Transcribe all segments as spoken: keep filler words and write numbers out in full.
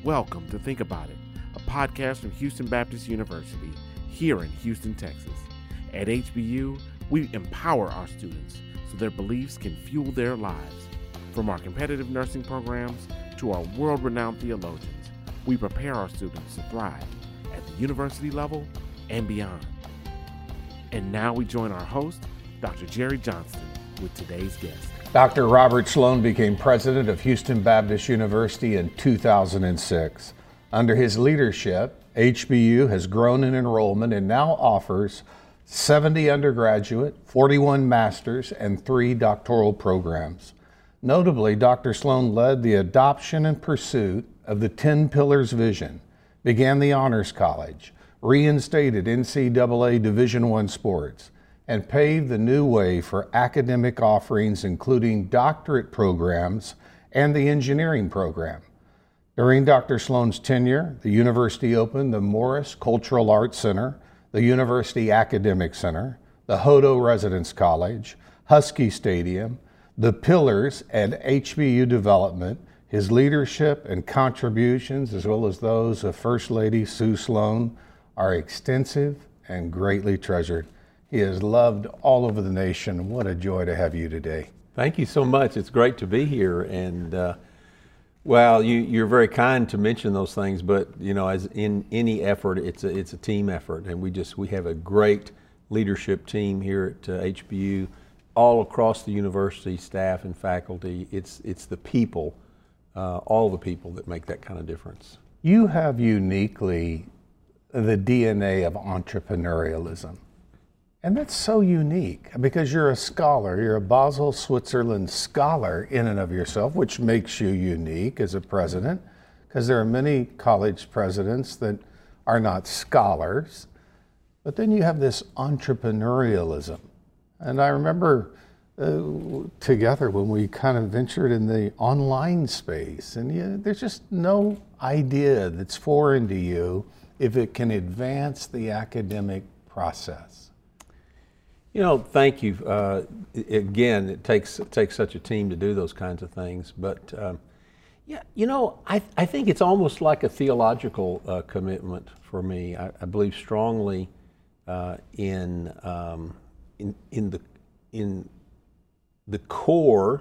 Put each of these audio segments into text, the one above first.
Welcome to Think About It, a podcast from Houston Baptist University, here in Houston, Texas. At H B U, we empower our students so their beliefs can fuel their lives. From our competitive nursing programs to our world-renowned theologians, we prepare our students to thrive at the university level and beyond. And now we join our host, Doctor Jerry Johnston, with today's guest. Doctor Robert Sloan became president of Houston Baptist University in two thousand six. Under his leadership, H B U has grown in enrollment and now offers seventy undergraduate, forty-one masters, and three doctoral programs. Notably, Doctor Sloan led the adoption and pursuit of the Ten Pillars vision, began the Honors College, reinstated N C double A Division I sports, and paved the new way for academic offerings including doctorate programs and the engineering program. During Doctor Sloan's tenure, the university opened the Morris Cultural Arts Center, the University Academic Center, the Hodo Residence College, Husky Stadium, the Pillars, and H B U development. His leadership and contributions, as well as those of First Lady Sue Sloan, are extensive and greatly treasured. He is loved all over the nation. What a joy to have you today. Thank you so much. It's great to be here. And uh, well, you, you're very kind to mention those things, but you know, as in any effort, it's a, it's a team effort. And we just, we have a great leadership team here at uh, H B U, all across the university, staff and faculty. It's, it's the people, uh, all the people that make that kind of difference. You have uniquely the D N A of entrepreneurialism. And that's so unique because you're a scholar, you're a Basel, Switzerland scholar in and of yourself, which makes you unique as a president, because there are many college presidents that are not scholars. But then you have this entrepreneurialism. And I remember uh, together when we kind of ventured in the online space, and you, there's just no idea that's foreign to you if it can advance the academic process. You know, thank you. Uh, again, it takes it takes such a team to do those kinds of things. But um, yeah, you know, I I think it's almost like a theological uh, commitment for me. I, I believe strongly uh, in um, in in the in the core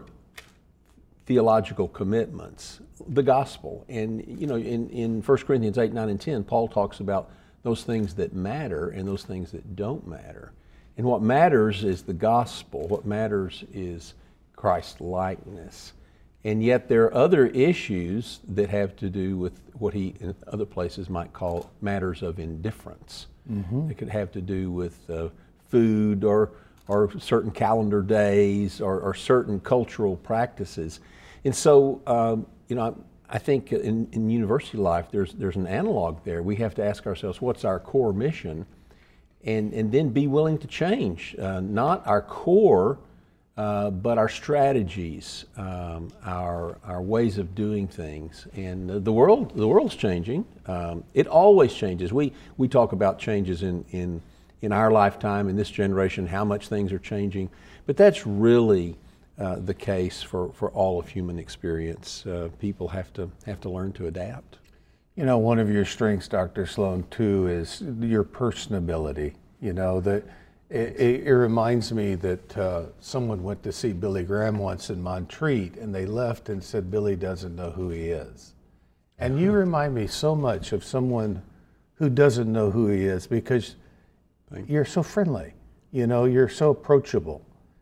theological commitments, the gospel. And you know, in in First Corinthians eight, nine, and ten, Paul talks about those things that matter and those things that don't matter. And what matters is the gospel. What matters is Christ likeness. And yet there are other issues that have to do with what he in other places might call matters of indifference. Mm-hmm. It could have to do with uh, food or or certain calendar days or, or certain cultural practices. And so, um, you know, I think in, in university life there's there's an analog there. We have to ask ourselves, what's our core mission? And, and then be willing to change, uh, not our core, uh, but our strategies, um, our our ways of doing things. And uh, the world the world's changing. Um, it always changes. We we talk about changes in, in in our lifetime, in this generation, how much things are changing. But that's really uh, the case for, for all of human experience. Uh, people have to have to learn to adapt. You know, one of your strengths, Doctor Sloan, too, is your personability. You know, that it, it, it reminds me that uh, someone went to see Billy Graham once in Montreat, and they left and said, Billy doesn't know who he is. And you remind me so much of someone who doesn't know who he is because you're so friendly. You know, you're so approachable.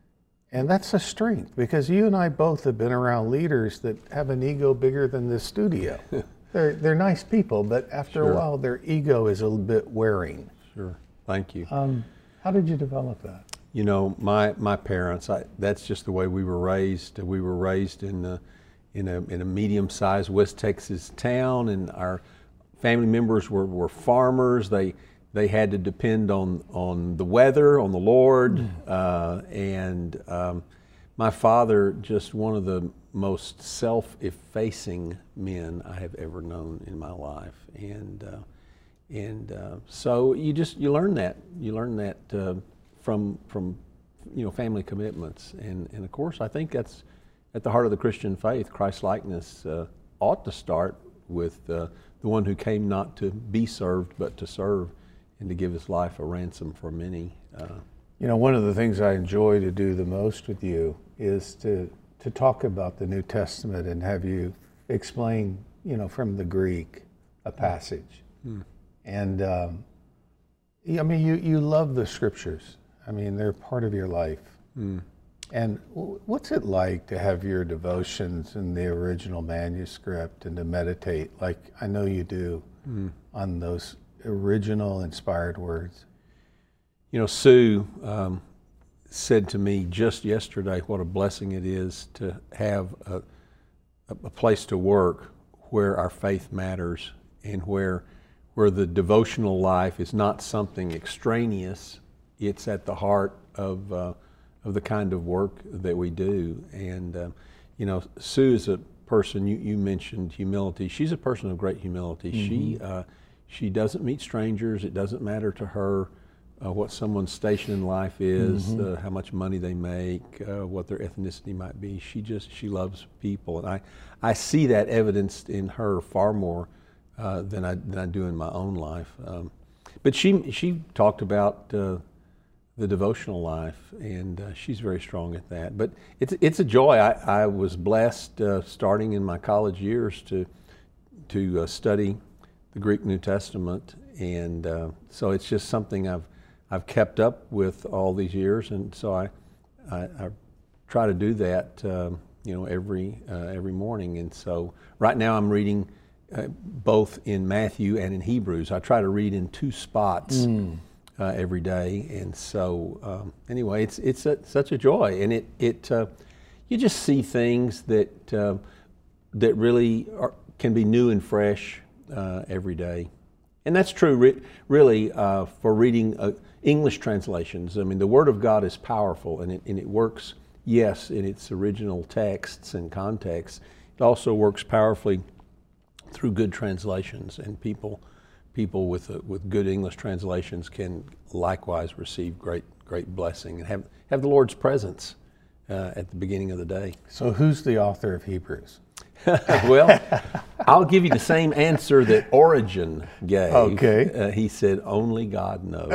And that's a strength because you and I both have been around leaders that have an ego bigger than this studio. They're, they're nice people, but after Sure. a while, their ego is a little bit wearing. Sure, thank you. Um, how did you develop that? You know, my my parents, I, that's just the way we were raised. We were raised in a, in a, in a medium-sized West Texas town, and our family members were, were farmers. They they had to depend on, on the weather, on the Lord, mm. uh, and um, my father, just one of the most self-effacing men I have ever known in my life, and uh, and uh, so you just you learn that you learn that uh, from from you know family commitments, and and of course I think that's at the heart of the Christian faith. Christ likeness uh, ought to start with uh, the one who came not to be served, but to serve, and to give his life a ransom for many. Uh, you know, one of the things I enjoy to do the most with you is to to talk about the New Testament and have you explain, you know, from the Greek, a passage. Mm. And um, I mean, you, you love the scriptures. I mean, they're part of your life. Mm. And what's it like to have your devotions in the original manuscript and to meditate, like I know you do, mm. on those original inspired words? You know, Sue um, said to me just yesterday what a blessing it is to have a, a place to work where our faith matters, and where where the devotional life is not something extraneous. It's at the heart of uh, of the kind of work that we do. And uh, you know, Sue is a person, you, you mentioned humility. She's a person of great humility. Mm-hmm. She uh, she doesn't meet strangers. It doesn't matter to her uh, what someone's station in life is, mm-hmm. uh, how much money they make, uh, what their ethnicity might be. She just she loves people, and I I see that evidenced in her far more uh, than I than I do in my own life. Um, but she she talked about Uh, the devotional life, and uh, she's very strong at that. But it's it's a joy. I, I was blessed uh, starting in my college years to to uh, study the Greek New Testament, and uh, so it's just something I've I've kept up with all these years, and so I I, I try to do that um, you know every uh, every morning. And so right now I'm reading uh, both in Matthew and in Hebrews. I try to read in two spots. Mm. Uh, every day, and so um, anyway, it's it's a, such a joy, and it it uh, you just see things that uh, that really are, can be new and fresh uh, every day, and that's true re- really uh, for reading uh, English translations. I mean, the Word of God is powerful, and it and it works, yes, in its original texts and contexts. It also works powerfully through good translations, and people. People with uh, with good English translations can likewise receive great great blessing and have have the Lord's presence uh, at the beginning of the day. So, who's the author of Hebrews? Well, I'll give you the same answer that Origen gave. Okay. Uh, he said, "Only God knows."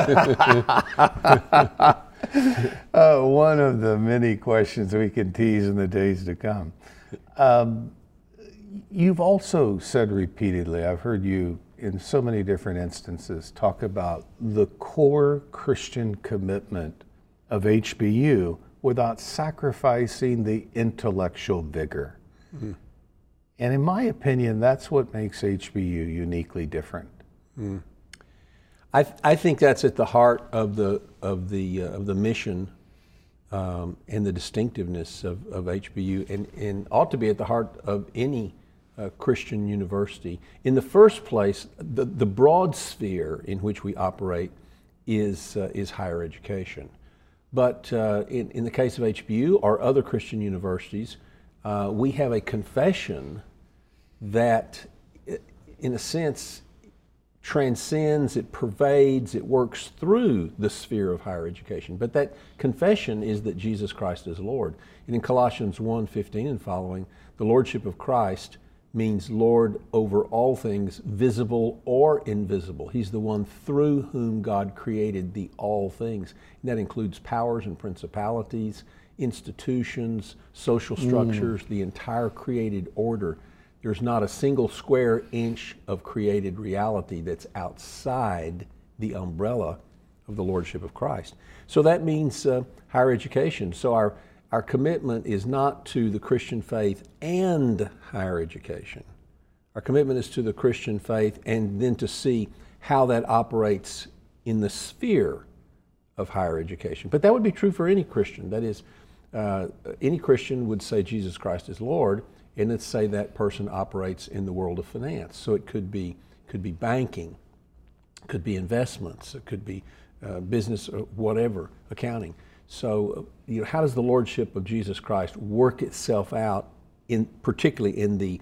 uh, one of the many questions we can tease in the days to come. Um, you've also said repeatedly, I've heard you in so many different instances, talk about the core Christian commitment of H B U without sacrificing the intellectual vigor. Mm. And in my opinion, that's what makes H B U uniquely different. Mm. I, th- I think that's at the heart of the of the uh, of the mission um, and the distinctiveness of, of H B U, and, and ought to be at the heart of any Uh, Christian university. In the first place, the, the broad sphere in which we operate is uh, is higher education. But uh, in, in the case of H B U or other Christian universities, uh, we have a confession that, in a sense, transcends, it pervades, it works through the sphere of higher education. But that confession is that Jesus Christ is Lord. And in Colossians one fifteen and following, the Lordship of Christ means Lord over all things, visible or invisible. He's the one through whom God created the all things. And that includes powers and principalities, institutions, social structures, mm. the entire created order. There's not a single square inch of created reality that's outside the umbrella of the Lordship of Christ. So that means uh, higher education. So our Our commitment is not to the Christian faith and higher education. Our commitment is to the Christian faith, and then to see how that operates in the sphere of higher education. But that would be true for any Christian. That is, uh, any Christian would say Jesus Christ is Lord, and let's say that person operates in the world of finance. So it could be could be banking, could be investments, it could be uh, business, or whatever, accounting. So, you know, how does the Lordship of Jesus Christ work itself out, in particularly in the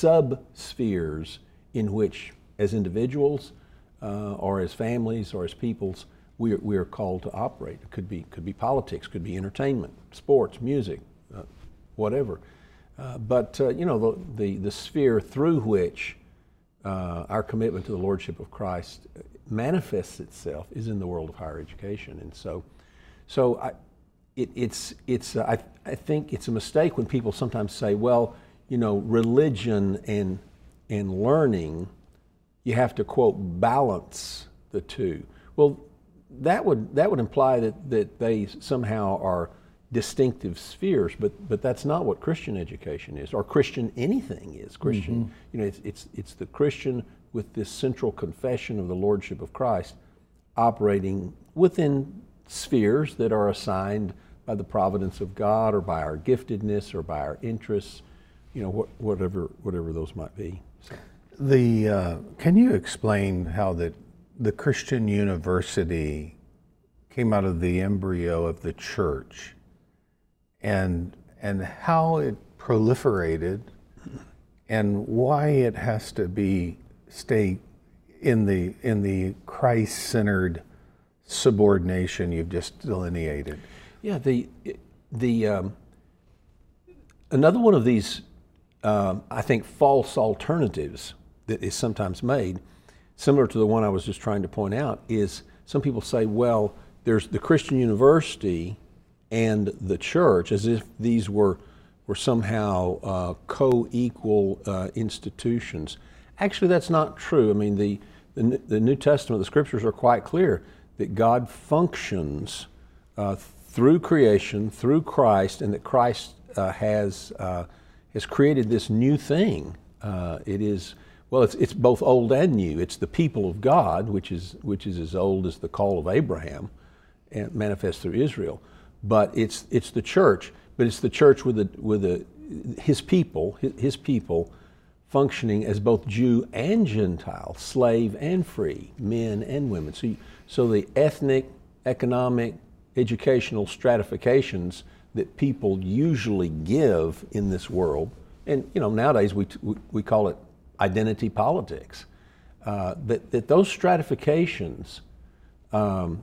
sub-spheres in which, as individuals, uh, or as families, or as peoples, we are, we are called to operate? It could be could be politics, could be entertainment, sports, music, uh, whatever. Uh, but, uh, you know, the, the, the sphere through which uh, our commitment to the Lordship of Christ manifests itself is in the world of higher education. And so, so I, it, it's, it's, uh, I, I think it's a mistake when people sometimes say, well, you know, religion and, and learning, you have to, quote, balance the two. Well, that would, that would imply that, that they somehow are distinctive spheres, but, but that's not what Christian education is, or Christian anything is. Christian, mm-hmm. you know, it's, it's, it's the Christian with this central confession of the Lordship of Christ operating within spheres that are assigned by the providence of God or by our giftedness or by our interests, you know, wh- whatever whatever those might be. So. The uh, can you explain how that the Christian university came out of the embryo of the church, and and how it proliferated, and why it has to be stay in the in the Christ-centered subordination you've just delineated? Yeah, the the um, another one of these, um, I think, false alternatives that is sometimes made, similar to the one I was just trying to point out, is some people say, well, there's the Christian university and the church, as if these were were somehow uh, co-equal uh, institutions. Actually, that's not true. I mean, the, the the New Testament, the Scriptures are quite clear that God functions uh, through creation, through Christ, and that Christ uh, has uh, has created this new thing. Uh, it is well, it's it's both old and new. It's the people of God, which is which is as old as the call of Abraham, and manifest through Israel. But it's it's the church, but it's the church with the with the his people, his, his people, functioning as both Jew and Gentile, slave and free, men and women. So, you, so the ethnic, economic, educational stratifications that people usually give in this world, and you know nowadays we we, we call it identity politics, uh, that that those stratifications um,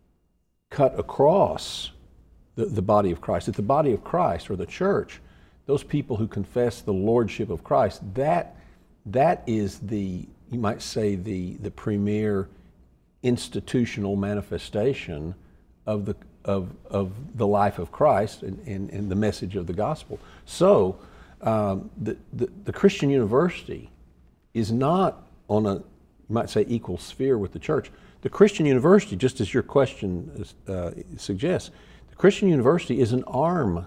cut across the, the body of Christ. That the body of Christ, or the church, those people who confess the Lordship of Christ, that that is the, you might say, the the premier institutional manifestation of the of of the life of Christ and, and, and the message of the gospel. So um, the, the the Christian university is not on a, you might say, equal sphere with the church. The Christian university, just as your question uh, suggests, the Christian university is an arm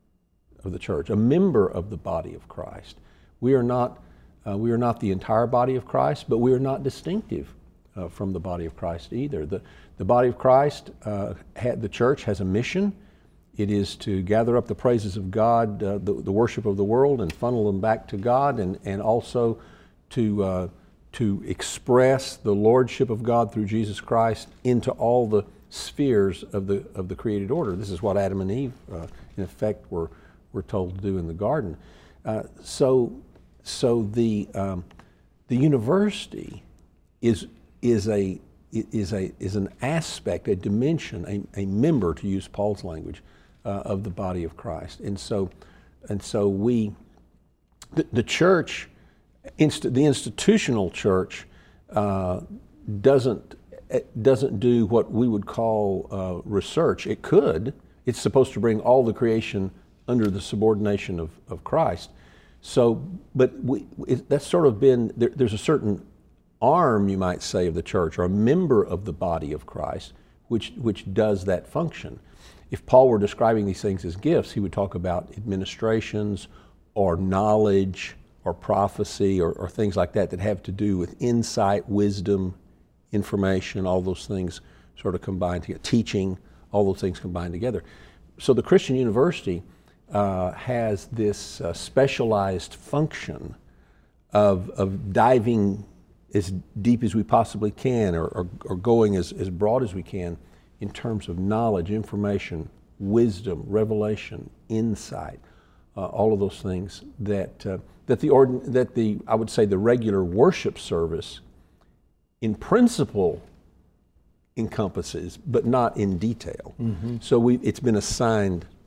of the church, a member of the body of Christ. We are not uh, we are not the entire body of Christ, but we are not distinctive uh, from the body of Christ either. The the body of Christ, uh, had, the church has a mission. It is to gather up the praises of God, uh, the, the worship of the world, and funnel them back to God, and and also to uh, to express the lordship of God through Jesus Christ into all the spheres of the of the created order. This is what Adam and Eve, uh, in effect, were were told to do in the garden. Uh, so, so the um, the university is is a is a is an aspect, a dimension, a, a member, to use Paul's language, uh, of the body of Christ. And so, and so we, the, the church, inst- the institutional church, uh, doesn't doesn't do what we would call uh, research. It could. It's supposed to bring all the creation under the subordination of, of Christ. So, but we, it, that's sort of been, there, there's a certain arm, you might say, of the church, or a member of the body of Christ, which, which does that function. If Paul were describing these things as gifts, he would talk about administrations or knowledge or prophecy or, or things like that that have to do with insight, wisdom, information, all those things sort of combined together, teaching, all those things combined together. So the Christian university uh, has this uh, specialized function of, of diving as deep as we possibly can, or, or, or going as, as broad as we can in terms of knowledge, information, wisdom, revelation, insight, uh, all of those things that uh, that the ordin- that the I would say the regular worship service in principle encompasses, but not in detail. Mm-hmm. So we it's been assigned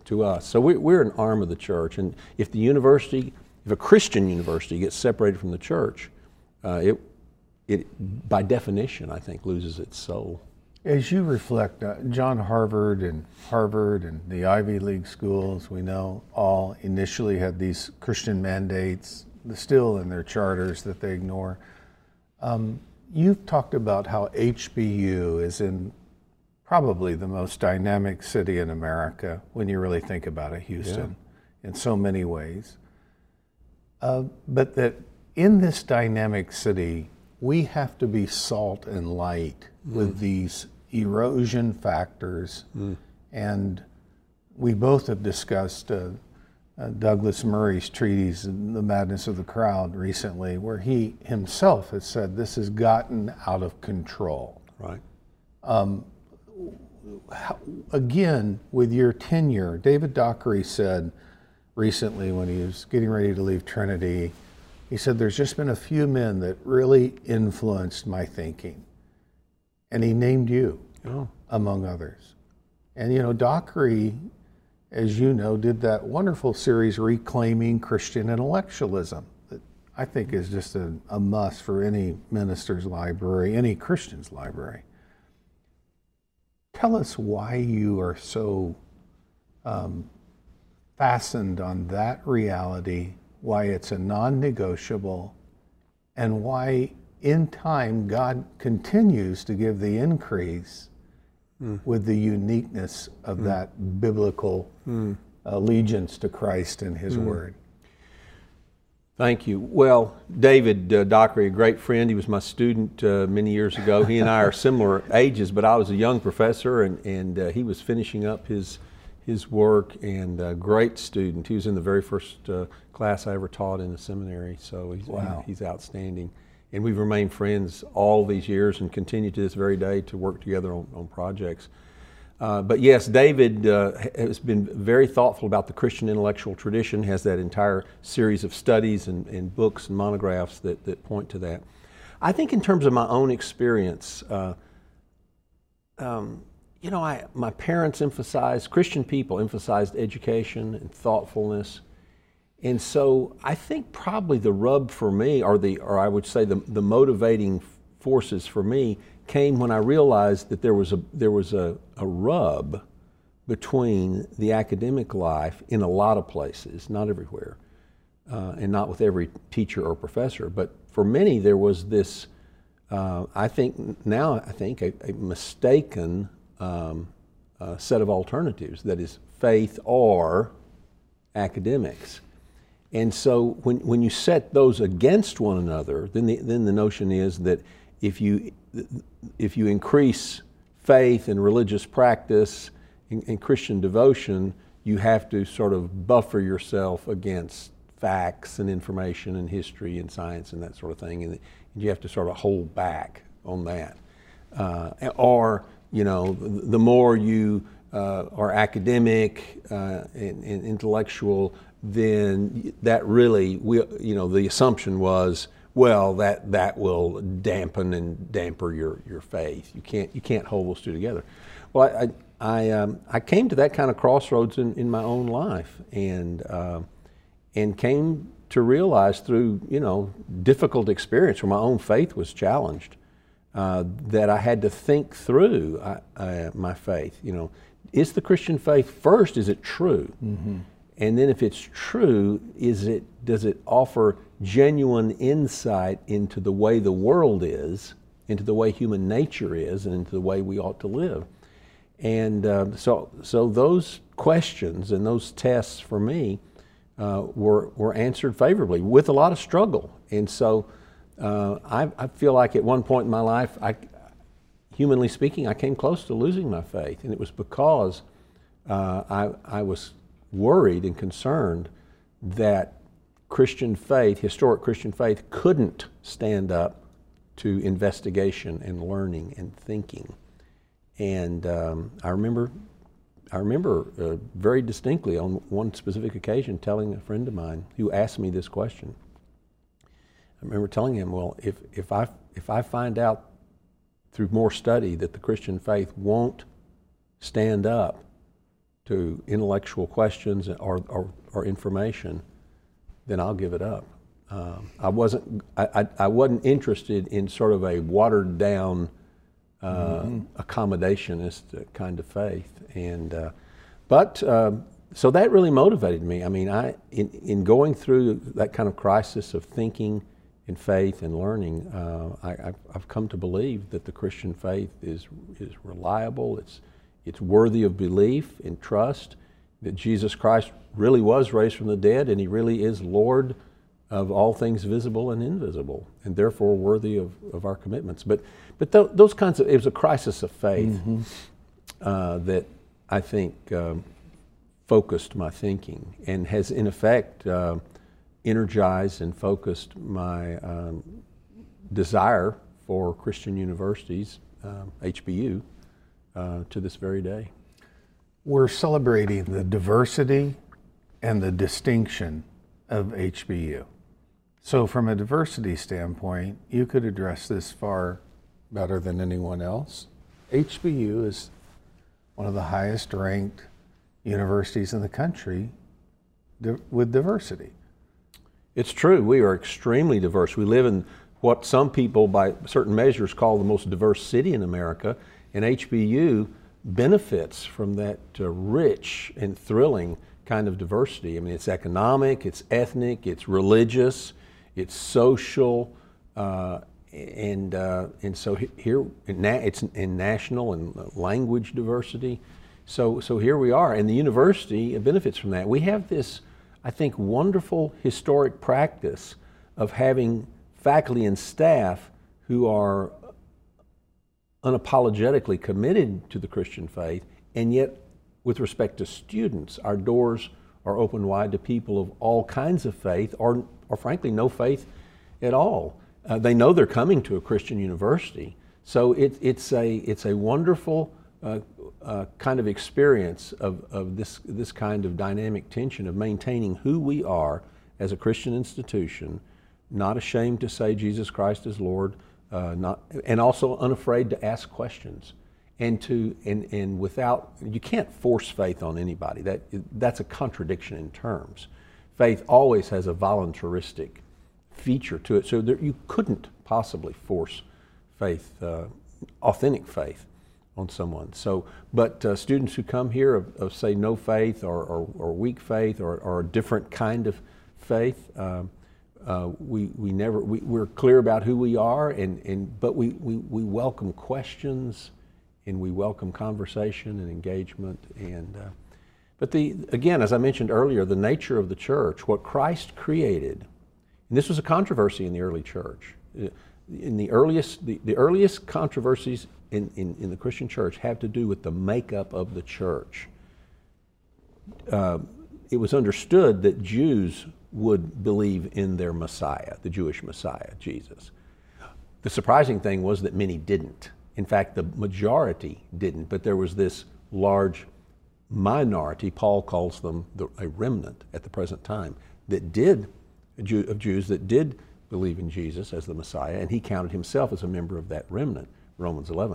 to us. So we, we're an arm of the church, and if the university, if a Christian university gets separated from the church, uh, it, it by definition, I think, loses its soul. As you reflect, uh, John Harvard and Harvard and the Ivy League schools, we know, all initially had these Christian mandates, still in their charters that they ignore. Um, you've talked about how H B U is in probably the most dynamic city in America when you really think about it, Houston, yeah. in so many ways. Uh, but that in this dynamic city, we have to be salt and light mm. with these erosion factors. Mm. And we both have discussed uh, uh, Douglas Murray's treatise, The Madness of the Crowd, recently, where he himself has said this has gotten out of control. Right. Um, how, again, with your tenure, David Dockery said recently when he was getting ready to leave Trinity, he said, there's just been a few men that really influenced my thinking. And he named you, oh. among others. And, you know, Dockery, as you know, did that wonderful series, Reclaiming Christian Intellectualism, that I think is just a, a must for any minister's library, any Christian's library. Tell us why you are so um, fastened on that reality, why it's a non-negotiable, and why in time God continues to give the increase mm. with the uniqueness of mm. that biblical mm. allegiance to Christ and His mm. Word. Thank you. Well, David uh, Dockery, a great friend. He was my student uh, many years ago. He and I are similar ages, but I was a young professor, and, and uh, he was finishing up his his work, and a great student. He was in the very first uh, class I ever taught in the seminary, so he's, wow. he's outstanding. And we've remained friends all these years and continue to this very day to work together on, on projects. Uh, but yes, David uh, has been very thoughtful about the Christian intellectual tradition, has that entire series of studies and, and books and monographs that, that point to that. I think in terms of my own experience, uh, um, you know, I, my parents emphasized, Christian people emphasized education and thoughtfulness. And so I think probably the rub for me, or the, or I would say the, the motivating forces for me, came when I realized that there was a there was a, a rub between the academic life in a lot of places, not everywhere, uh, and not with every teacher or professor, but for many there was this, uh, I think now I think a, a mistaken um, uh, set of alternatives, that is faith or academics. And so when, when you set those against one another, then the, then the notion is that if you if you increase faith and religious practice and, and Christian devotion, you have to sort of buffer yourself against facts and information and history and science and that sort of thing, and you have to sort of hold back on that. Uh, or, you know, the more you uh, are academic uh, and, and intellectual, then that really, will, you know, the assumption was, well, that that will dampen and damper your, your faith. You can't you can't hold those two together. Well, I I, um, I came to that kind of crossroads in, in my own life, and uh, and came to realize through you know difficult experience where my own faith was challenged, uh, that I had to think through uh, uh, my faith. You know, is the Christian faith first? Is it true? Mm-hmm. And then if it's true, is it, does it offer genuine insight into the way the world is, into the way human nature is, and into the way we ought to live? And uh, so so those questions and those tests for me uh, were, were answered favorably with a lot of struggle. And so uh, I, I feel like at one point in my life, I, humanly speaking, I came close to losing my faith. And it was because uh, I, I was worried and concerned that Christian faith, historic Christian faith, couldn't stand up to investigation and learning and thinking. And um, I remember, I remember uh, very distinctly on one specific occasion telling a friend of mine who asked me this question. I remember telling him, well, if, if, I, if I find out through more study that the Christian faith won't stand up to to intellectual questions or, or, or information, then I'll give it up. Um, I wasn't I, I, I wasn't interested in sort of a watered down uh, mm-hmm. accommodationist kind of faith, and uh, but uh, so that really motivated me. I mean, I in, in going through that kind of crisis of thinking and faith and learning, uh, I, I've, I've come to believe that the Christian faith is is reliable. It's it's worthy of belief and trust. That Jesus Christ really was raised from the dead, and He really is Lord of all things visible and invisible, and therefore worthy of, of our commitments. But but th- those kinds of, it was a crisis of faith mm-hmm. uh, that I think um, focused my thinking and has in effect uh, energized and focused my um, desire for Christian universities, um, H B U, uh, to this very day. We're celebrating the diversity and the distinction of H B U. So from a diversity standpoint, you could address this far better than anyone else. H B U is one of the highest ranked universities in the country di- with diversity. It's true. We are extremely diverse. We live in what some people by certain measures call the most diverse city in America, and H B U benefits from that uh, rich and thrilling kind of diversity. I mean, it's economic, it's ethnic, it's religious, it's social, uh, and uh, and so here it's in national and language diversity. So so here we are, and the university benefits from that. We have this, I think, wonderful historic practice of having faculty and staff who are unapologetically committed to the Christian faith, and yet with respect to students, our doors are open wide to people of all kinds of faith, or, or frankly, no faith at all. Uh, they know they're coming to a Christian university, so it, it's a it's a wonderful uh, uh, kind of experience of, of this this kind of dynamic tension of maintaining who we are as a Christian institution, not ashamed to say Jesus Christ is Lord, uh, not and also unafraid to ask questions. And to and, and without, you can't force faith on anybody. That that's a contradiction in terms. Faith always has a voluntaristic feature to it, so that you couldn't possibly force faith, uh, authentic faith, on someone. So, but uh, students who come here of, of say no faith or, or, or weak faith or, or a different kind of faith, uh, uh, we we never we, we're clear about who we are, and and but we we, we welcome questions. And we welcome conversation and engagement. And uh, but the again, as I mentioned earlier, the nature of the church, what Christ created, and this was a controversy in the early church. In the earliest, the, the earliest controversies in, in, in the Christian church have to do with the makeup of the church. Uh, it was understood that Jews would believe in their Messiah, the Jewish Messiah, Jesus. The surprising thing was that many didn't. In fact, the majority didn't, but there was this large minority, Paul calls them the, a remnant at the present time, that did, Jew, of Jews that did believe in Jesus as the Messiah, and he counted himself as a member of that remnant, Romans eleven.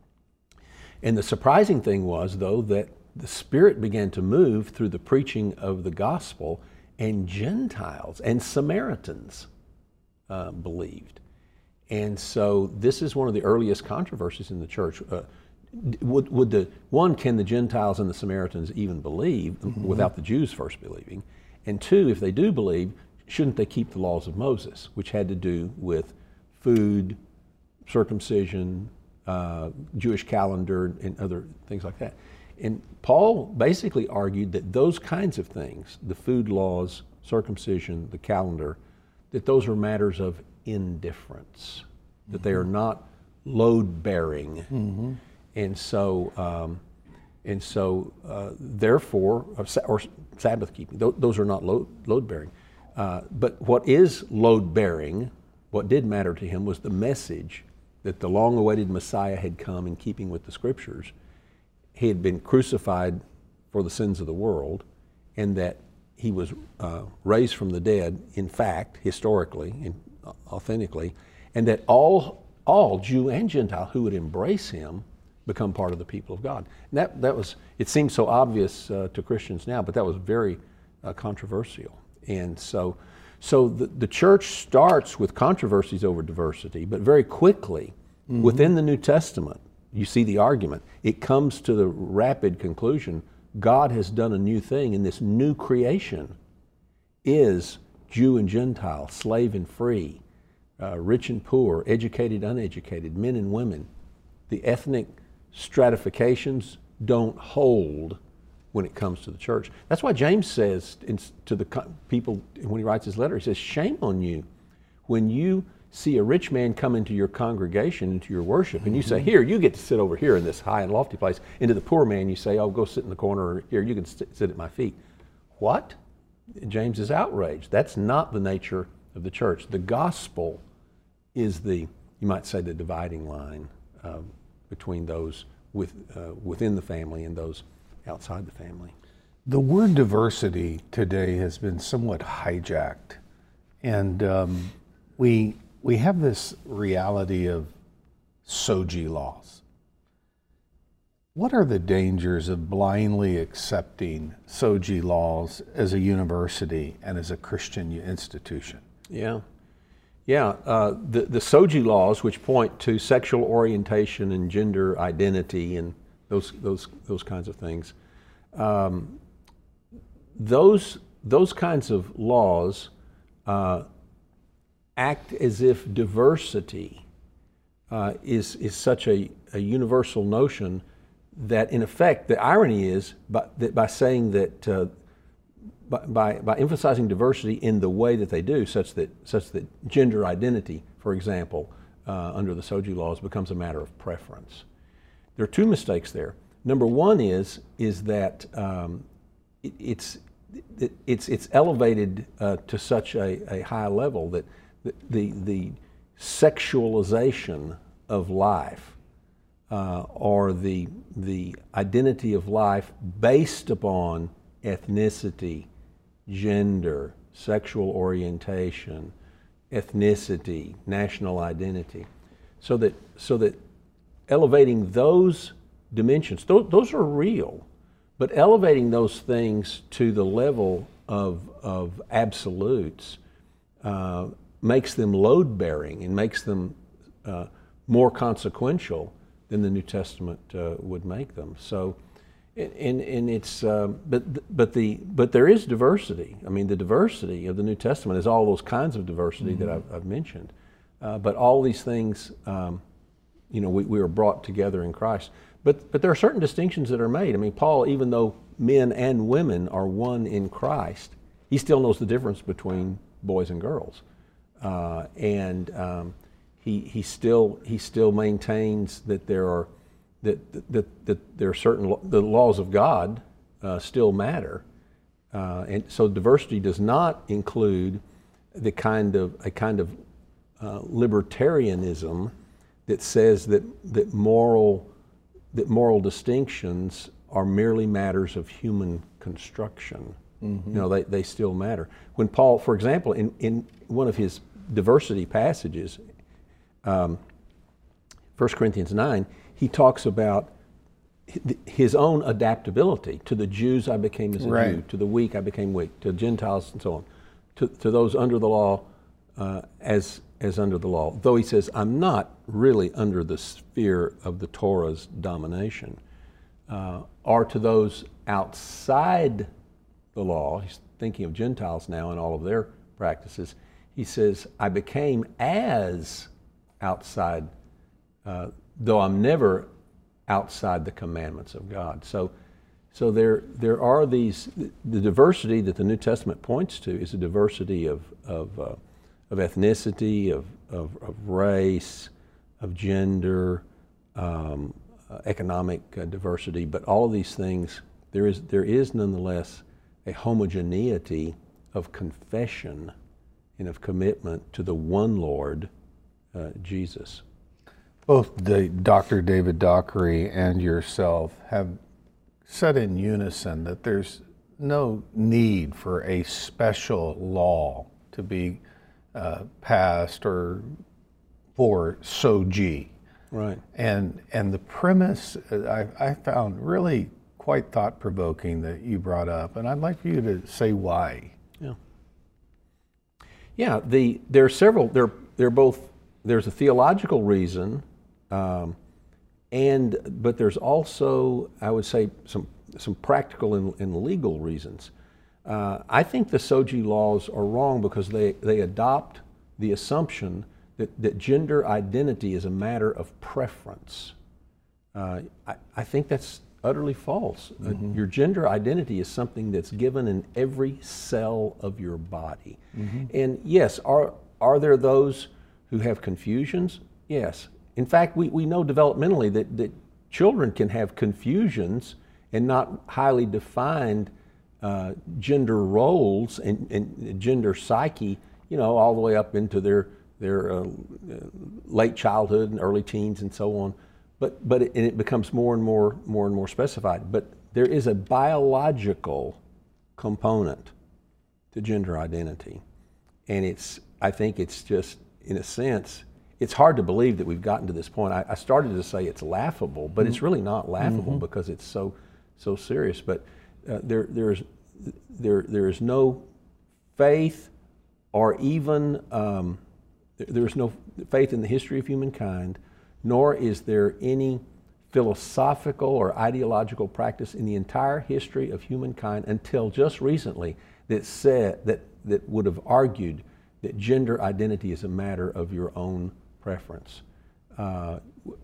And the surprising thing was, though, that the Spirit began to move through the preaching of the gospel, and Gentiles and Samaritans uh, believed. And so this is one of the earliest controversies in the church. Uh, would, would the one, can the Gentiles and the Samaritans even believe mm-hmm. without the Jews first believing? And two, if they do believe, shouldn't they keep the laws of Moses, which had to do with food, circumcision, uh, Jewish calendar, and other things like that? And Paul basically argued that those kinds of things, the food laws, circumcision, the calendar, that those are matters of indifference, that mm-hmm. they are not load-bearing, mm-hmm. and so um, and so uh, therefore, or, or Sabbath keeping, th- those are not load, load-bearing. Uh, but what is load-bearing, what did matter to him, was the message that the long-awaited Messiah had come in keeping with the Scriptures. He had been crucified for the sins of the world, and that he was uh, raised from the dead, in fact, historically and authentically, and that all all Jew and Gentile who would embrace him, become part of the people of God. And that, that was, it seems so obvious uh, to Christians now, but that was very uh, controversial. And so, so the, the church starts with controversies over diversity, but very quickly, mm-hmm. within the New Testament, you see the argument. It comes to the rapid conclusion, God has done a new thing, and this new creation is Jew and Gentile, slave and free, uh, rich and poor, educated, uneducated, men and women. The ethnic stratifications don't hold when it comes to the church. That's why James says in, to the co- people, when he writes his letter, he says, shame on you when you see a rich man come into your congregation, into your worship, and you say, here, you get to sit over here in this high and lofty place. And to the poor man, you say, oh, go sit in the corner, or here, you can st- sit at my feet. What? James is outraged. That's not the nature of the church. The gospel is the, you might say, the dividing line uh, between those with, uh, within the family and those outside the family. The word diversity today has been somewhat hijacked, and um, we we have this reality of SOGI laws. What are the dangers of blindly accepting SOGI laws as a university and as a Christian institution? Yeah, yeah. Uh, the the SOGI laws, which point to sexual orientation and gender identity and those those those kinds of things. Um, those those kinds of laws uh, act as if diversity uh, is is such a, a universal notion that, in effect, the irony is by, that by saying that uh, by, by by emphasizing diversity in the way that they do, such that such that gender identity, for example, uh, under the SOGI laws, becomes a matter of preference. There are two mistakes there. Number one is is that um, it, it's it, it's it's elevated uh, to such a, a high level that the the, the sexualization of life uh, or the the identity of life based upon ethnicity, gender, sexual orientation, ethnicity, national identity, so that so that elevating those dimensions, those, those are real, but elevating those things to the level of, of absolutes uh, makes them load-bearing and makes them uh, more consequential than the New Testament uh, would make them. So, and, and it's, uh, but, but, the, but there is diversity. I mean, the diversity of the New Testament is all those kinds of diversity mm-hmm. that I've, I've mentioned. Uh, but all these things, um, you know, we, we are brought together in Christ. But but there are certain distinctions that are made. I mean, Paul, even though men and women are one in Christ, he still knows the difference between boys and girls, uh, and um, he he still he still maintains that there are that that that, that there are certain lo- the laws of God uh, still matter, uh, and so diversity does not include the kind of a kind of uh, libertarianism that says that that moral that moral distinctions are merely matters of human construction. Mm-hmm. You know, they, they still matter. When Paul, for example, in, in one of his diversity passages, um, First Corinthians nine, he talks about his own adaptability. To the Jews I became as a right. Jew, to the weak I became weak, to Gentiles and so on, to, to those under the law uh, as as under the law. Though he says, I'm not really under the sphere of the Torah's domination. Uh, or to those outside the law, he's thinking of Gentiles now and all of their practices, he says, I became as outside, uh, though I'm never outside the commandments of God. So so there there are these, the diversity that the New Testament points to is a diversity of, of uh, of ethnicity, of, of, of race, of gender, um, uh, economic uh, diversity, but all of these things, there is there is nonetheless a homogeneity of confession and of commitment to the one Lord, uh, Jesus. Both the Doctor David Dockery and yourself have said in unison that there's no need for a special law to be Uh, passed or for SOGI. Right. And and the premise uh, I, I found really quite thought-provoking that you brought up, and I'd like for you to say why. Yeah. Yeah. The there are several. There they're both. There's a theological reason, um, and but there's also, I would say, some some practical and, and legal reasons. Uh, I think the SOGI laws are wrong because they they adopt the assumption that, that gender identity is a matter of preference. Uh, I, I think that's utterly false. Mm-hmm. Uh, your gender identity is something that's given in every cell of your body. Mm-hmm. And yes, are are there those who have confusions? Yes. In fact, we, we know developmentally that, that children can have confusions and not highly defined uh, gender roles and, and gender psyche, you know, all the way up into their their uh, late childhood and early teens and so on. But but it, and it becomes more and more more and more specified. But there is a biological component to gender identity, and it's I think it's just, in a sense, it's hard to believe that we've gotten to this point. I, I started to say it's laughable, but mm-hmm. it's really not laughable mm-hmm. because it's so so serious. But uh, there there's there there is no faith or even um, there is no faith in the history of humankind, nor is there any philosophical or ideological practice in the entire history of humankind until just recently that said that that would have argued that gender identity is a matter of your own preference. Uh,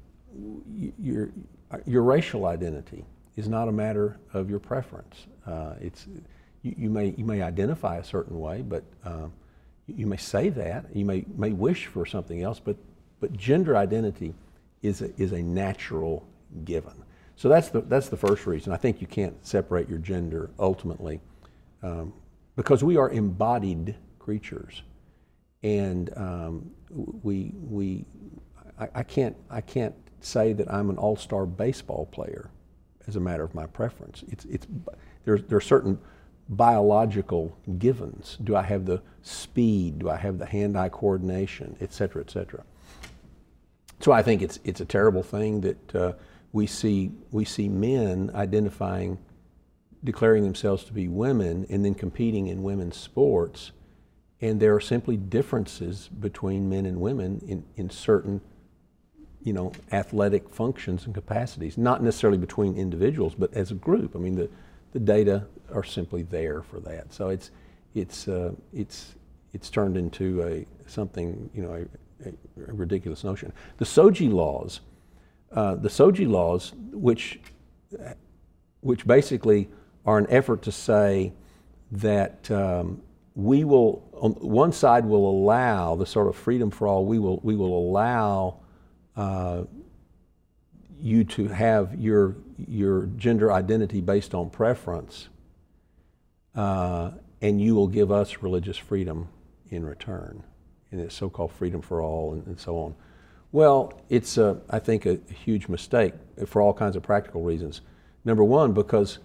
your your racial identity is not a matter of your preference. Uh, it's you, you may you may identify a certain way, but uh, you may say that, you may may wish for something else, but but gender identity is a, is a natural given. So that's the that's the first reason. I think you can't separate your gender ultimately, um, because we are embodied creatures, and um, we we I, I can't I can't say that I'm an all-star baseball player as a matter of my preference. It's it's there's there are certain biological givens. Do I have the speed? Do I have the hand-eye coordination, et cetera, et cetera? So I think it's it's a terrible thing that uh, we see we see men identifying, declaring themselves to be women, and then competing in women's sports, and there are simply differences between men and women in, in certain, you know, athletic functions and capacities. Not necessarily between individuals, but as a group. I mean, the the data are simply there for that. So it's it's uh, it's it's turned into a something, you know, a, a ridiculous notion. The SOGI laws, uh, the SOGI laws, which which basically are an effort to say that um, we will, on one side, will allow the sort of freedom for all. We will we will allow uh, you to have your your gender identity based on preference, uh, and you will give us religious freedom in return, and it's so-called freedom for all, and, and so on. Well, it's a, I think a, a huge mistake for all kinds of practical reasons. Number one, because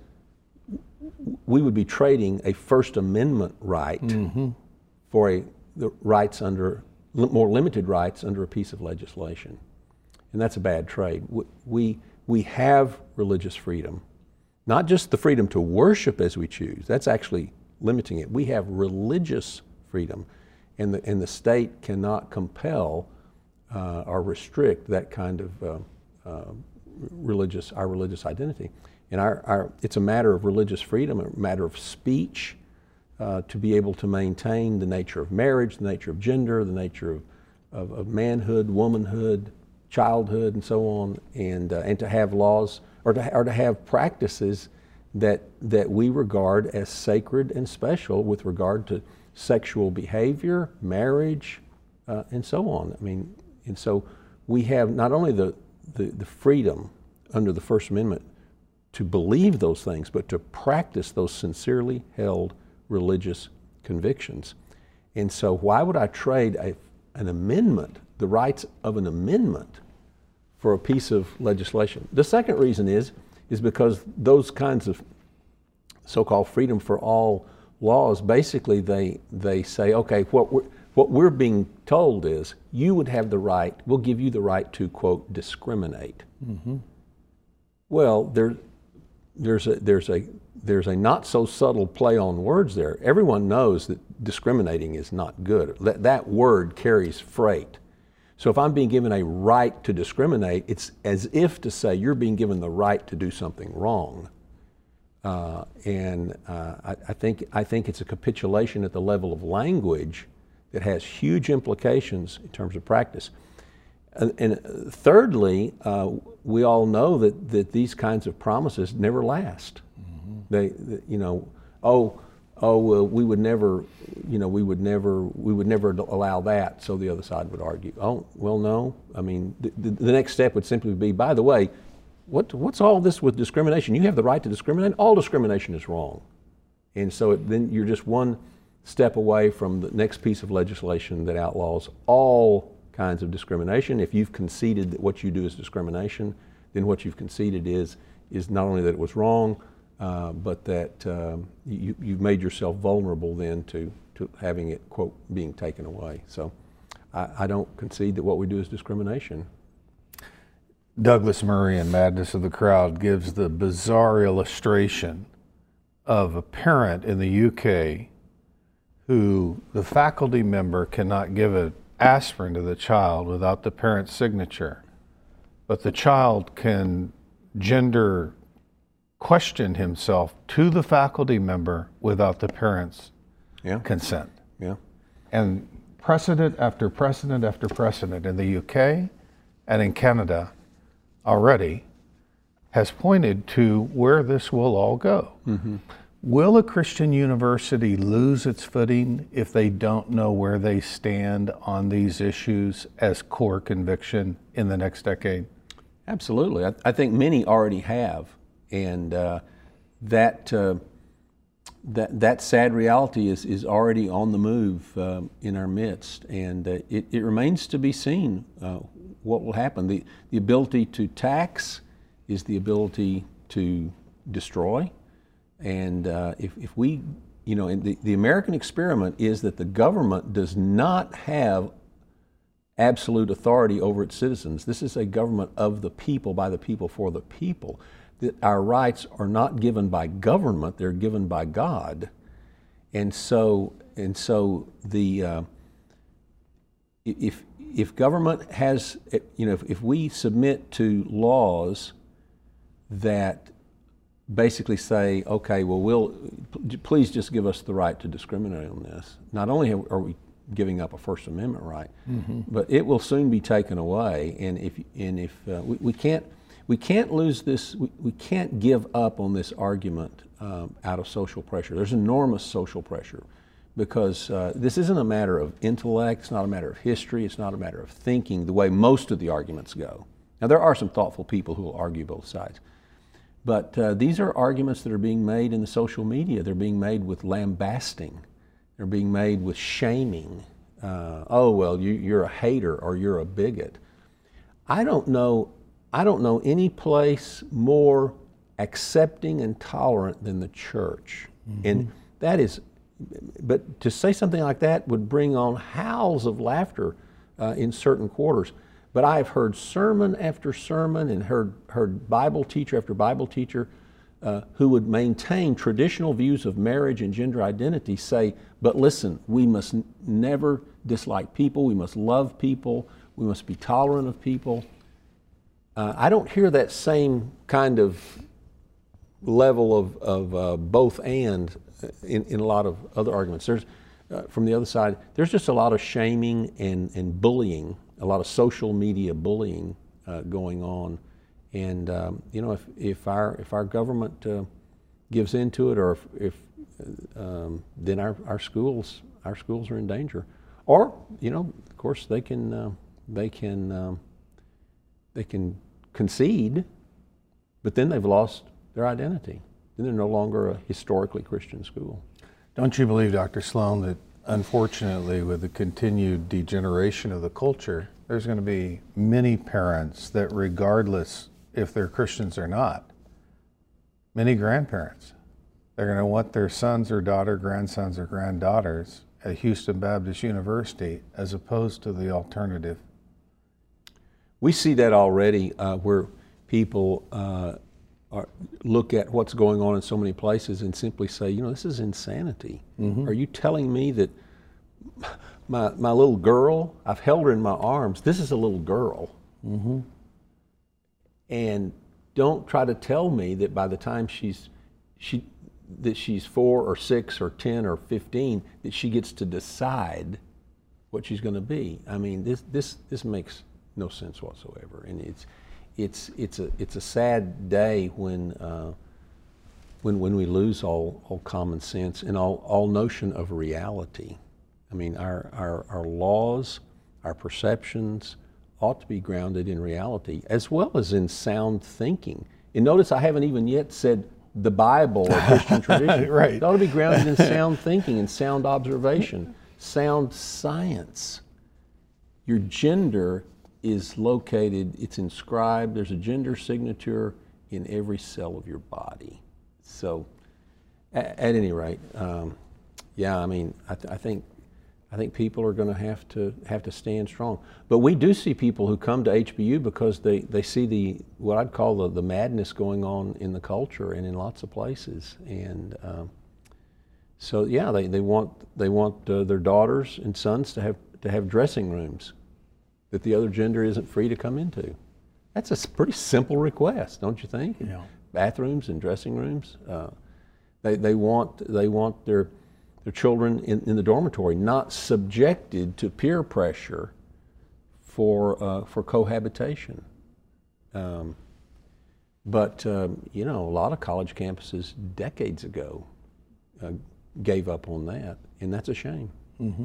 we would be trading a First Amendment right mm-hmm. for a the rights under more limited rights under a piece of legislation. And that's a bad trade. We, we have religious freedom, not just the freedom to worship as we choose. That's actually limiting it. We have religious freedom, and the, and the state cannot compel uh, or restrict that kind of uh, uh, religious, our religious identity. And our, our, it's a matter of religious freedom, a matter of speech, uh, to be able to maintain the nature of marriage, the nature of gender, the nature of, of, of manhood, womanhood, childhood, and so on, and uh, and to have laws or to or to have practices that that we regard as sacred and special with regard to sexual behavior, marriage, uh, and so on. I mean, and so we have not only the, the the freedom under the First Amendment to believe those things, but to practice those sincerely held religious convictions. And so, why would I trade a, an amendment, the rights of an amendment, for a piece of legislation? The second reason is, is because those kinds of so-called freedom for all laws, basically they they say, okay, what we're, What we're being told is you would have the right, we'll give you the right to, quote, discriminate. Mm-hmm. Well, there, there's a, there's a, there's a not so subtle play on words there. Everyone knows that discriminating is not good. That, that word carries freight. So if I'm being given a right to discriminate, it's as if to say you're being given the right to do something wrong. Uh, and uh, I, I think I think it's a capitulation at the level of language that has huge implications in terms of practice. And, and thirdly, uh, we all know that, that these kinds of promises never last. Mm-hmm. They, they, you know, oh, oh, well, we would never, you know, we would never, we would never allow that. So the other side would argue, oh, well, no. I mean, the, the, the next step would simply be, by the way, what, what's all this with discrimination? You have the right to discriminate. All discrimination is wrong. And so it, then you're just one step away from the next piece of legislation that outlaws all kinds of discrimination. If you've conceded that what you do is discrimination, then what you've conceded is is not only that it was wrong, uh, but that um, you, you've made yourself vulnerable then to, to having it, quote, being taken away. So I, I don't concede that what we do is discrimination. Douglas Murray in Madness of the Crowd gives the bizarre illustration of a parent in the U K who the faculty member cannot give an aspirin to the child without the parent's signature, but the child can gender question himself to the faculty member without the parent's yeah. consent. Yeah. And precedent after precedent after precedent in the U K and in Canada already has pointed to where this will all go. Mm-hmm. Will a Christian university lose its footing if they don't know where they stand on these issues as core conviction in the next decade? Absolutely. I, I think many already have. And uh, that, uh, that, that sad reality is, is already on the move uh, in our midst. And uh, it, it remains to be seen uh, what will happen. The, the ability to tax is the ability to destroy. And uh, if, if we, you know, the, the American experiment is that the government does not have absolute authority over its citizens. This is a government of the people, by the people, for the people. That our rights are not given by government, they're given by God. And so, and so the, uh, if, if government has, you know, if, if we submit to laws that basically say, okay, well, we'll please just give us the right to discriminate on this. Not only are we giving up a First Amendment right, mm-hmm. but it will soon be taken away. And if and if uh, we, we can't we can't lose this, we, we can't give up on this argument um, out of social pressure. There's enormous social pressure because uh, this isn't a matter of intellect. It's not a matter of history. It's not a matter of thinking the way most of the arguments go. Now there are some thoughtful people who will argue both sides. But uh, these are arguments that are being made in the social media. They're being made with lambasting. They're being made with shaming. Uh, oh, well, you, you're a hater or you're a bigot. I don't know, I don't know any place more accepting and tolerant than the church. Mm-hmm. And that is, but to say something like that would bring on howls of laughter uh, in certain quarters. But I've heard sermon after sermon and heard, heard Bible teacher after Bible teacher uh, who would maintain traditional views of marriage and gender identity say, but listen, we must n- never dislike people, we must love people, we must be tolerant of people. Uh, I don't hear that same kind of level of, of uh, both and in, in a lot of other arguments. There's, uh, from the other side, there's just a lot of shaming and, and bullying, a lot of social media bullying uh, going on, and um, you know, if, if our if our government uh, gives into it, or if, if um, then our, our schools our schools are in danger, or you know, of course they can uh, they can um, they can concede, but then they've lost their identity. Then they're no longer a historically Christian school. Don't you believe, Doctor Sloan, that unfortunately, with the continued degeneration of the culture, there's going to be many parents that, regardless if they're Christians or not, many grandparents, they're going to want their sons or daughter, grandsons or granddaughters at Houston Baptist University as opposed to the alternative? We see that already uh, where people uh, are, look at what's going on in so many places and simply say, you know, this is insanity. Mm-hmm. Are you telling me that my, my little girl, I've held her in my arms, this is a little girl. Mm-hmm. And don't try to tell me that by the time she's she that she's four or six or ten or fifteen that she gets to decide what she's going to be. I mean, this this this makes no sense whatsoever, and it's it's it's a it's a sad day when uh, when when we lose all all common sense and all all notion of reality. I mean, our our our laws, our perceptions ought to be grounded in reality as well as in sound thinking. And notice I haven't even yet said the Bible or Christian tradition. Right. It ought to be grounded in sound thinking and sound observation, sound science. Your gender is located, it's inscribed, there's a gender signature in every cell of your body. So at, at any rate, um, yeah, I mean, I, th- I think I think people are going to have to have to stand strong. But we do see people who come to H B U because they, they see the what I'd call the, the madness going on in the culture and in lots of places. And um, so yeah, they, they want they want uh, their daughters and sons to have to have dressing rooms that the other gender isn't free to come into. That's a pretty simple request, don't you think? Yeah. Bathrooms and dressing rooms. Uh, they they want they want their their children in, in the dormitory not subjected to peer pressure for uh, for cohabitation. Um, but um, you know, a lot of college campuses decades ago uh, gave up on that, and that's a shame. Mm-hmm.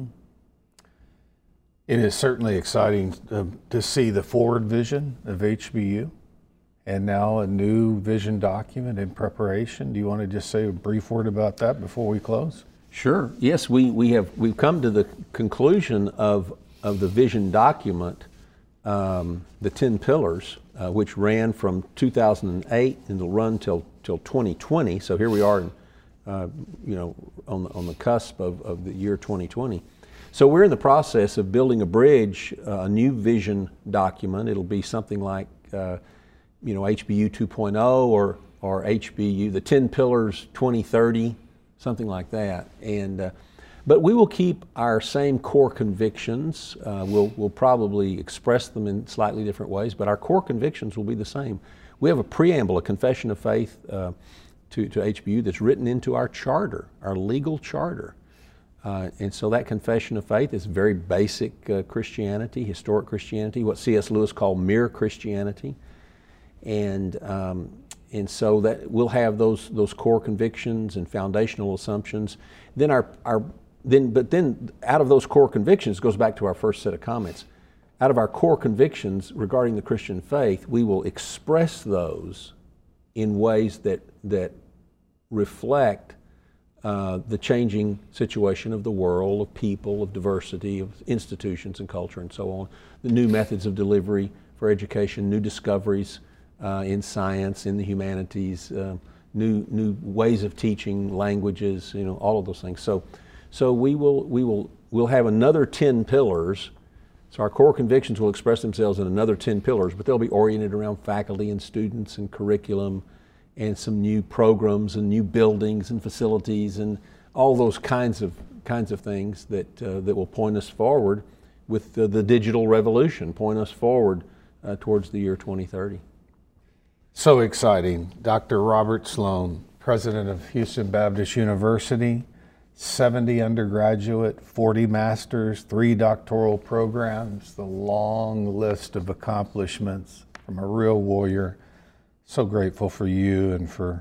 It is certainly exciting to, to see the forward vision of H B U, and now a new vision document in preparation. Do you want to just say a brief word about that before we close? Sure. Yes, we, we have we've come to the conclusion of of the vision document, um, the ten pillars, uh, which ran from two thousand eight and will run till till twenty twenty. So here we are, in, uh, you know, on the, on the cusp of, of the year twenty twenty. So we're in the process of building a bridge, uh, a new vision document. It'll be something like, uh, you know, H B U two point oh or or H B U, the ten pillars twenty thirty. Something like that, and uh, but we will keep our same core convictions. Uh, we'll we'll probably express them in slightly different ways, but our core convictions will be the same. We have a preamble, a confession of faith uh, to to H B U that's written into our charter, our legal charter, uh, and so that confession of faith is very basic uh, Christianity, historic Christianity, what C S Lewis called mere Christianity, and. Um, And so that we'll have those those core convictions and foundational assumptions. Then our our then but then out of those core convictions, goes back to our first set of comments. Out of our core convictions regarding the Christian faith, we will express those in ways that that reflect uh, the changing situation of the world, of people, of diversity, of institutions and culture, and so on. The new methods of delivery for education, new discoveries. Uh, in science, in the humanities, uh, new new ways of teaching, languages, you know, all of those things. So, so we will we will we'll have another ten pillars. So our core convictions will express themselves in another ten pillars, but they'll be oriented around faculty and students and curriculum, and some new programs and new buildings and facilities and all those kinds of kinds of things that uh, that will point us forward with the, the digital revolution, point us forward uh, towards the year twenty thirty. So exciting. Doctor Robert Sloan, president of Houston Baptist University, seventy undergraduate, forty masters, three doctoral programs, the long list of accomplishments from a real warrior. So grateful for you and for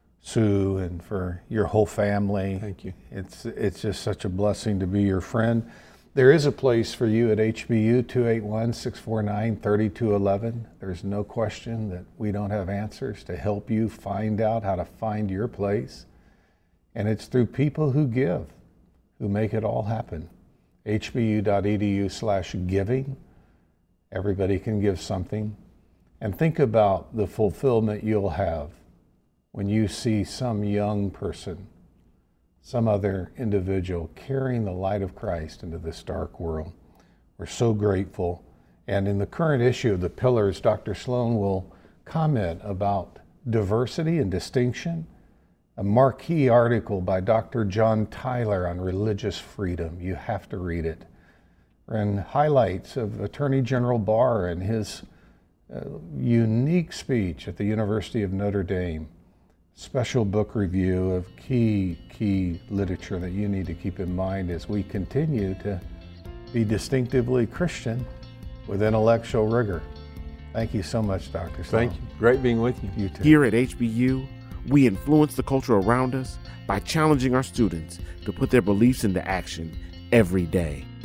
Sue and for your whole family. Thank you. It's, it's just such a blessing to be your friend. There is a place for you at H B U, two eight one, six four nine, three two one one. There's no question that we don't have answers to help you find out how to find your place. And it's through people who give, who make it all happen. H B U dot E D U slash giving. Everybody can give something. And think about the fulfillment you'll have when you see some young person, some other individual carrying the light of Christ into this dark world. We're so grateful. And in the current issue of The Pillars, Doctor Sloan will comment about diversity and distinction, a marquee article by Doctor John Tyler on religious freedom. You have to read it. And highlights of Attorney General Barr and his uh, unique speech at the University of Notre Dame. Special book review of key, key literature that you need to keep in mind as we continue to be distinctively Christian with intellectual rigor. Thank you so much, Doctor Sloan. Thank you. Great being with you. You too. Here at H B U, we influence the culture around us by challenging our students to put their beliefs into action every day.